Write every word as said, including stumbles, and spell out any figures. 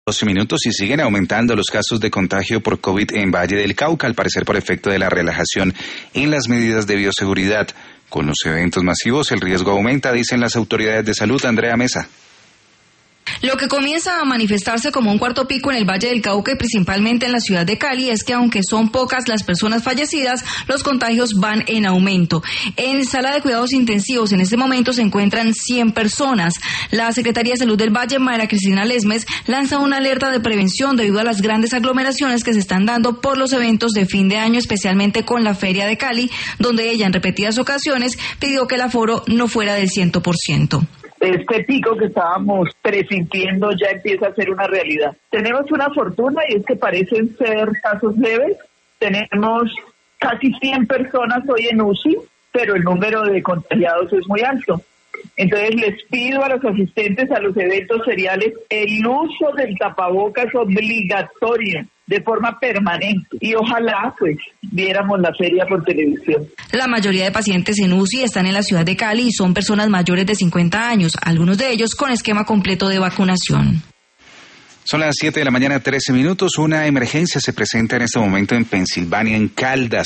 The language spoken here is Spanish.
doce minutos y siguen aumentando los casos de contagio por COVID en Valle del Cauca, al parecer por efecto de la relajación en las medidas de bioseguridad. Con los eventos masivos el riesgo aumenta, dicen las autoridades de salud. Andrea Mesa. Lo que comienza a manifestarse como un cuarto pico en el Valle del Cauca y principalmente en la ciudad de Cali es que aunque son pocas las personas fallecidas, los contagios van en aumento. En sala de cuidados intensivos en este momento se encuentran cien personas. La Secretaría de Salud del Valle, María Cristina Lesmes, lanza una alerta de prevención debido a las grandes aglomeraciones que se están dando por los eventos de fin de año, especialmente con la Feria de Cali, donde ella en repetidas ocasiones pidió que el aforo no fuera del cien por ciento. Este pico que estábamos presintiendo ya empieza a ser una realidad. Tenemos una fortuna y es que parecen ser casos leves. Tenemos casi cien personas hoy en U C I, pero el número de contagiados es muy alto. Entonces les pido a los asistentes a los eventos feriales el uso del tapabocas obligatorio de forma permanente y ojalá pues viéramos la feria por televisión. La mayoría de pacientes en U C I están en la ciudad de Cali y son personas mayores de cincuenta años, algunos de ellos con esquema completo de vacunación. Son las siete de la mañana, trece minutos. Una emergencia se presenta en este momento en Pensilvania, en Caldas.